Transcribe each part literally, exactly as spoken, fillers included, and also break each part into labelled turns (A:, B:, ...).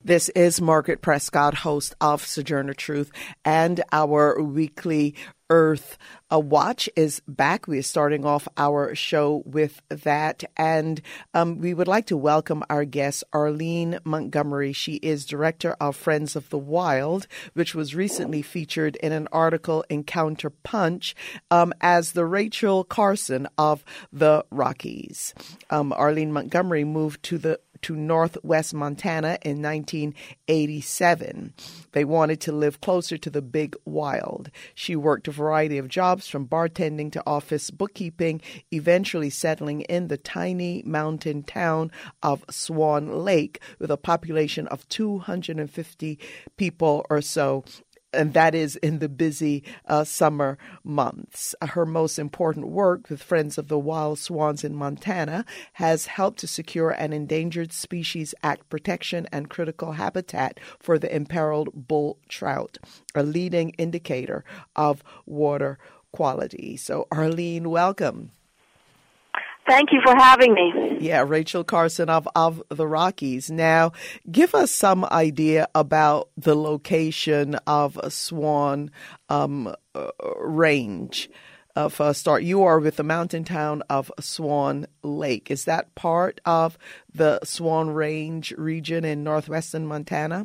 A: This is Margaret Prescott, host of Sojourner Truth, and our weekly Earth a Watch is back. We are starting off our show with that, and um, we would like to welcome our guest, Arlene Montgomery. She is director of Friends of the Wild, which was recently featured in an article in Counter Punch um, as the Rachel Carson of the Rockies. Um, Arlene Montgomery moved to the to Northwest Montana in nineteen eighty-seven. They wanted to live closer to the big wild. She worked a variety of jobs from bartending to office bookkeeping, eventually settling in the tiny mountain town of Swan Lake with a population of two hundred fifty people or so. And that is in the busy uh, summer months. Her most important work with Friends of the Wild Swans in Montana has helped to secure an Endangered Species Act protection and critical habitat for the imperiled bull trout, a leading indicator of water quality. So, Arlene, welcome.
B: Thank you for having me.
A: Yeah, Rachel Carson of, of the Rockies. Now, give us some idea about the location of Swan um, uh, Range. Uh, for a start, you are with the mountain town of Swan Lake. Is that part of the Swan Range region in northwestern Montana?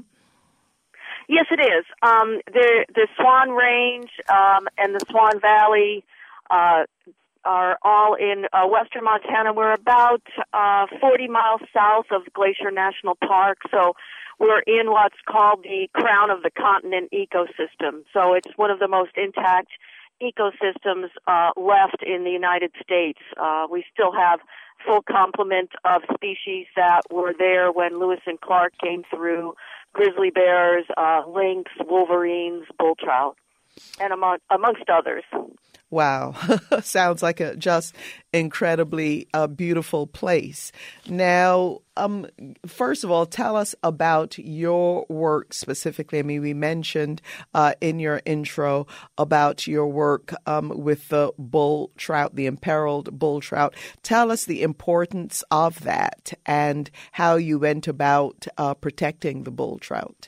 B: Yes, it is. Um, the, the Swan Range um, and the Swan Valley uh are all in uh, western Montana. We're about uh, forty miles south of Glacier National Park, so we're in what's called the crown of the continent ecosystem. So it's one of the most intact ecosystems uh, left in the United States. Uh, we still have full complement of species that were there when Lewis and Clark came through: grizzly bears, uh, lynx, wolverines, bull trout, and among, amongst others.
A: Wow. Sounds like a just incredibly uh, beautiful place. Now, um, first of all, tell us about your work specifically. I mean, we mentioned uh, in your intro about your work um, with the bull trout, the imperiled bull trout. Tell us the importance of that and how you went about uh, protecting the bull trout.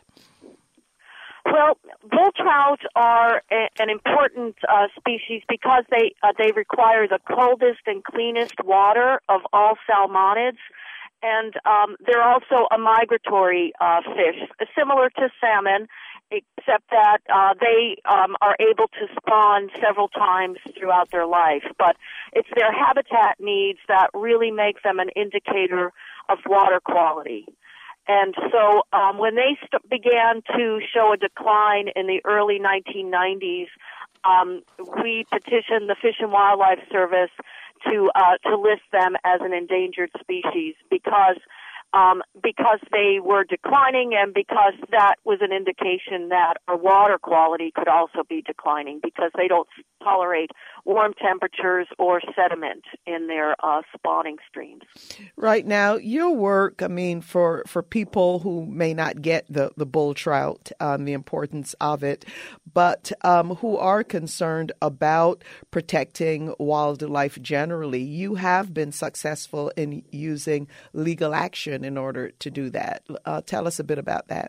B: Well, bull trout are a, an important uh, species because they uh, they require the coldest and cleanest water of all salmonids, and um, they're also a migratory uh, fish, similar to salmon, except that uh, they um, are able to spawn several times throughout their life. But it's their habitat needs that really make them an indicator of water quality. And so um, when they st- began to show a decline in the early nineteen nineties, um, we petitioned the Fish and Wildlife Service to uh, to list them as an endangered species because um, because they were declining and because that was an indication that our water quality could also be declining because they don't tolerate warm temperatures or sediment in their uh, spawning streams.
A: Right. Now, your work, I mean, for, for people who may not get the, the bull trout, um, the importance of it, but um, who are concerned about protecting wildlife generally, you have been successful in using legal action in order to do that. Uh, tell us a bit about that.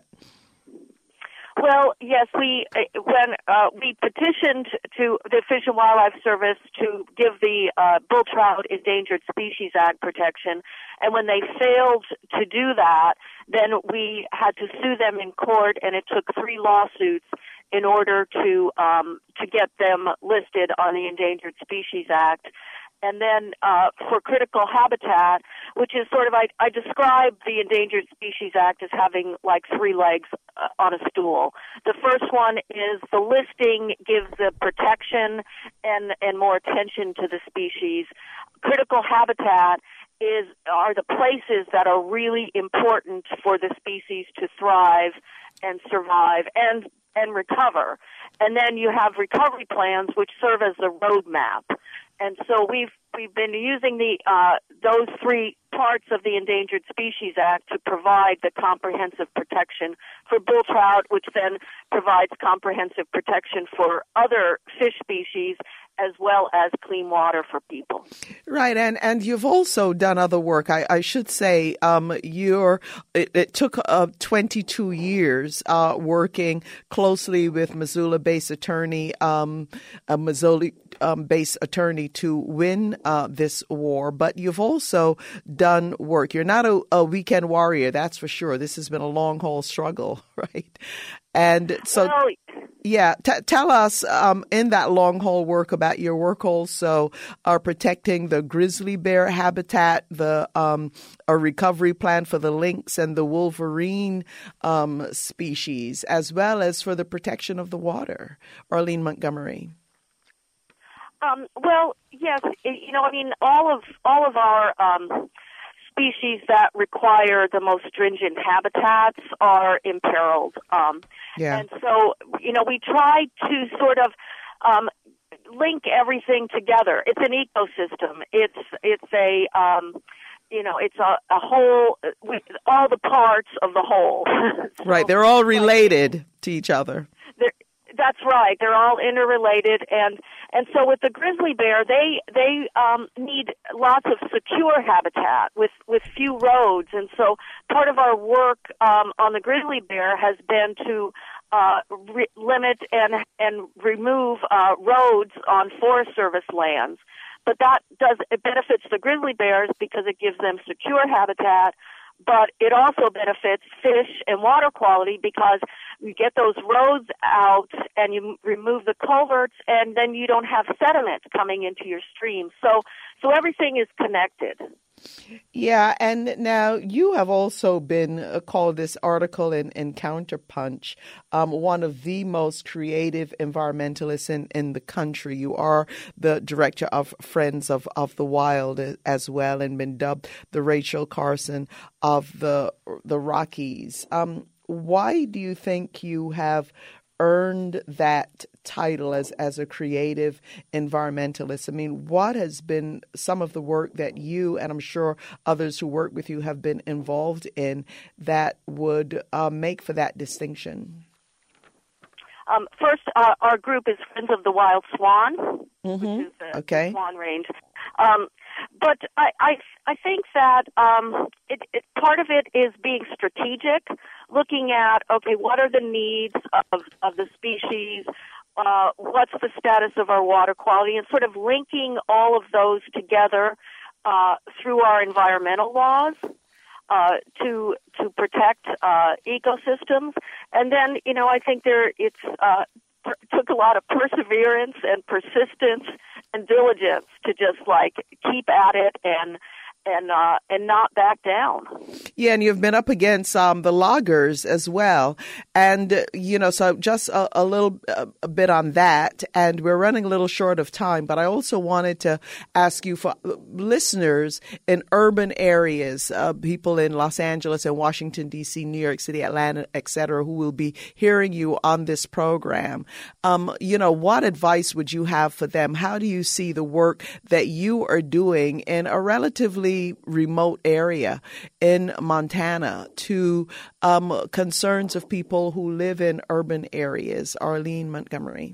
B: Well, yes, we when uh, we petitioned to the Fish and Wildlife Service to give the uh, Bull Trout Endangered Species Act protection, and when they failed to do that, then we had to sue them in court, and it took three lawsuits in order to um, to get them listed on the Endangered Species Act. And then uh, for critical habitat, which is sort of, I, I describe the Endangered Species Act as having like three legs uh, on a stool. The first one is the listing gives the protection and, and more attention to the species. Critical habitat is are the places that are really important for the species to thrive and survive and and recover. And then you have recovery plans, which serve as the roadmap. And so we've we've been using the uh, those three parts of the Endangered Species Act to provide the comprehensive protection for bull trout, which then provides comprehensive protection for other fish species, as well as clean water for people.
A: Right, and, and you've also done other work. I, I should say um, you're, it, it took uh, twenty-two years uh, working closely with Missoula-based attorney, um, a Missoula-based attorney to win uh, this war, but you've also done work. You're not a, a weekend warrior, that's for sure. This has been a long-haul struggle, right? And so...
B: Well,
A: Yeah, T- tell us um, in that long haul work about your work also uh, protecting the grizzly bear habitat, the um, a recovery plan for the lynx and the wolverine um, species, as well as for the protection of the water. Arlene Montgomery.
B: Um, well, yes, you know, I mean, all of all of our um, species that require the most stringent habitats are imperiled. Um,
A: yeah.
B: And so, you know, we try to sort of um, link everything together. It's an ecosystem. It's it's a um, you know, it's a, a whole, with all the parts of the whole. So,
A: right. They're all related to each other.
B: That's right. They're all interrelated, and and so with the grizzly bear, they they um, need lots of secure habitat with with few roads, and so part of our work um, on the grizzly bear has been to uh, re- limit and and remove uh, roads on Forest Service lands. But that does it benefits the grizzly bears because it gives them secure habitat. But it also benefits fish and water quality because you get those roads out and you remove the culverts, and then you don't have sediment coming into your stream. So, so everything is connected.
A: Yeah, and now you have also been uh, called this article in, in Counterpunch, um, one of the most creative environmentalists in, in the country. You are the director of Friends of, of the Wild as well, and been dubbed the Rachel Carson of the the Rockies. Um, why do you think you have earned that title as, as a creative environmentalist? I mean, what has been some of the work that you, and I'm sure others who work with you, have been involved in that would uh, make for that distinction?
B: Um, first, uh, our group is Friends of the Wild Swan,
A: mm-hmm.
B: which is the
A: okay.
B: swan range. Um, but I, I, I think that um, it, it, part of it is being strategic, looking at, okay, what are the needs of, of the species, uh, what's the status of our water quality, and sort of linking all of those together uh, through our environmental laws. Uh, to to protect uh, ecosystems, and then you know I think there it's uh, per- took a lot of perseverance and persistence and diligence to just like keep at it and and uh, and not back down.
A: Yeah, and you've been up against um, the loggers as well, and uh, you know, so just a, a little uh, a bit on that. And we're running a little short of time, but I also wanted to ask you for listeners in urban areas, uh, people in Los Angeles and Washington D C, New York City, Atlanta, et cetera, who will be hearing you on this program. Um, you know, what advice would you have for them? How do you see the work that you are doing in a relatively remote area in Montana to um, concerns of people who live in urban areas? Arlene Montgomery.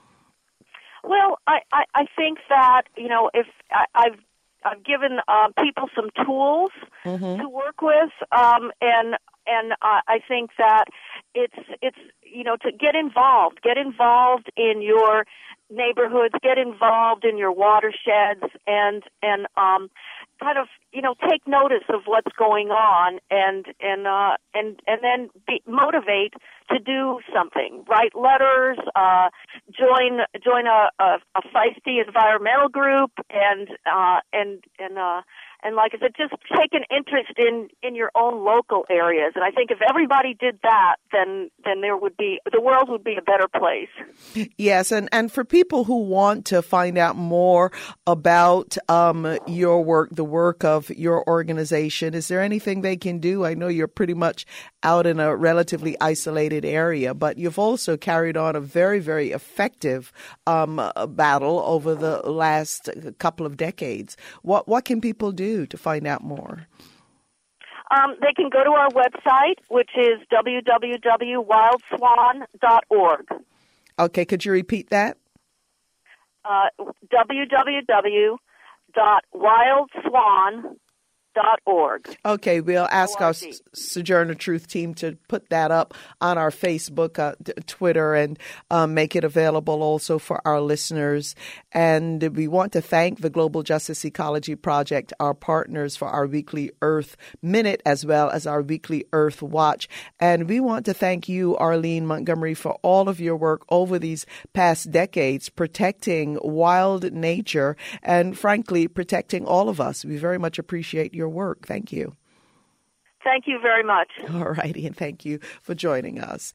B: Well, I, I, I think that, you know, if I, I've I've given uh, people some tools mm-hmm. to work with, um, and and uh, I think that it's it's you know to get involved, get involved in your neighborhoods, get involved in your watersheds, and and um, kind of you know take notice of what's going on, and and uh, and and then be, motivate to do something. Write letters, uh, join join a, a, a feisty environmental group, and uh, and and uh, and like I said, just take an interest in, in your own local areas. And I think if everybody did that, then then there would be the world would be a better place.
A: Yes, and, and for people who want to find out more about um, your work, the work of your organization, is there anything they can do? I know you're pretty much out in a relatively isolated area, but you've also carried on a very, very effective um, battle over the last couple of decades. What what can people do? do to find out more?
B: Um, they can go to our website, which is w w w dot wild swan dot org.
A: Okay, could you repeat that?
B: Uh, w w w dot wild swan dot org.
A: Okay, we'll ask our Sojourner Truth team to put that up on our Facebook, uh, Twitter, and um, make it available also for our listeners. And we want to thank the Global Justice Ecology Project, our partners, for our weekly Earth Minute as well as our weekly Earth Watch. And we want to thank you, Arlene Montgomery, for all of your work over these past decades protecting wild nature and, frankly, protecting all of us. We very much appreciate your work. Thank you.
B: Thank you very much.
A: All righty, and thank you for joining us.